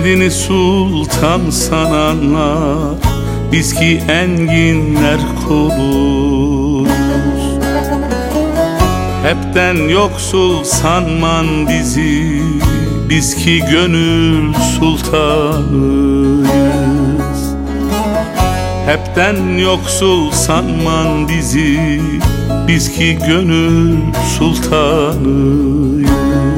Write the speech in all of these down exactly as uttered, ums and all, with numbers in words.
Kendini sultan sananlar, biz ki enginler kuluyuz. Hepten yoksul sanman bizi, biz ki gönül sultanıyız. Hepten yoksul sanman bizi, biz ki gönül sultanıyız.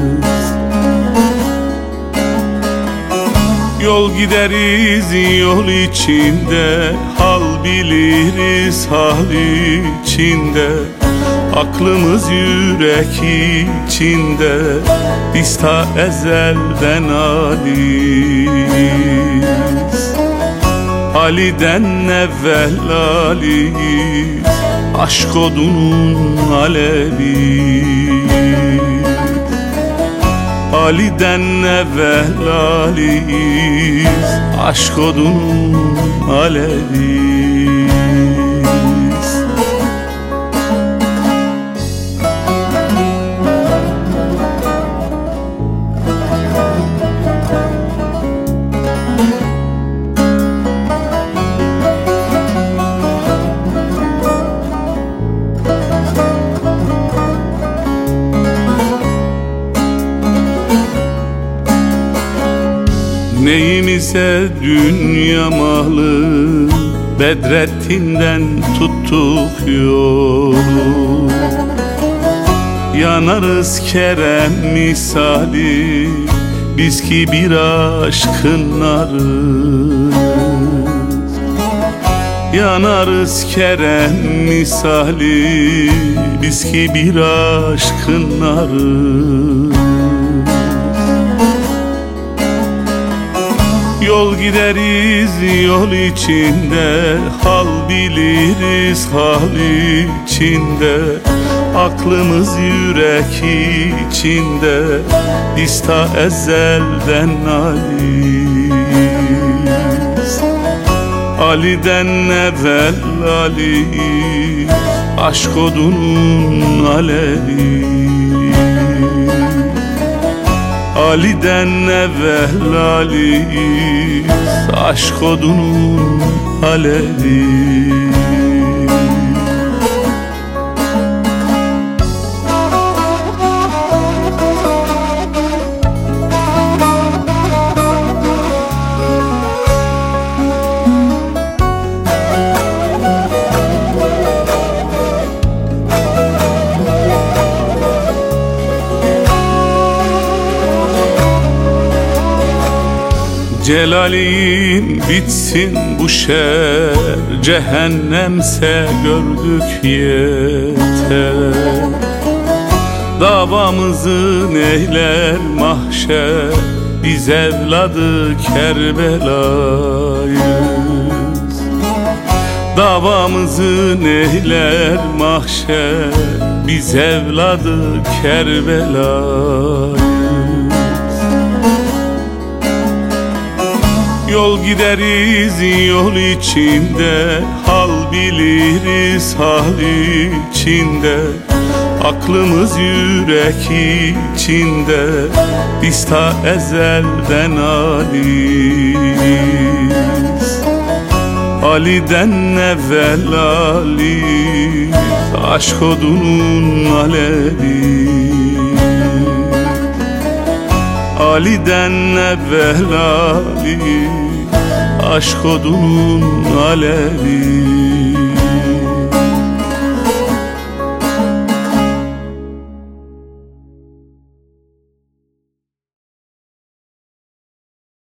Yol gideriz yol içinde, hal biliriz hal içinde. Aklımız yürek içinde, biz ta ezelden Ali'yiz. Ali'den evvel Ali'yiz, aşk odunun aleviyiz. Ali'den evvel Ali'yiz, aşk odunun aleviyiz. Neyimize dünya malı, Bedrettin'den tuttuk yolu. Yanarız Kerem misali, biz ki bir aşkın narıyız. Yanarız Kerem misali, biz ki bir aşkın narıyız. Yol gideriz yol içinde, hal biliriz hal içinde. Aklımız yürek içinde, biz ta ezelden Ali'yiz. Ali'den evvel Ali'yiz, aşk odunun aleviyiz. Ali'den evvel Ali'yiz, aşk odunun aleviyiz. Celalin bitsin bu şer, cehennemse gördük yeter. Davamızı neyler mahşer, biz evladı Kerbela'yız. Davamızı neyler mahşer, biz evladı Kerbela'yız. Yol gideriz yol içinde, hal biliriz hal içinde. Aklımız yürek içinde, biz ta ezelden Ali'yiz. Ali'den evvel Ali'yiz, aşk odunun aleviyiz. Ali'den evvel Ali'yiz, aşk odunun alevi.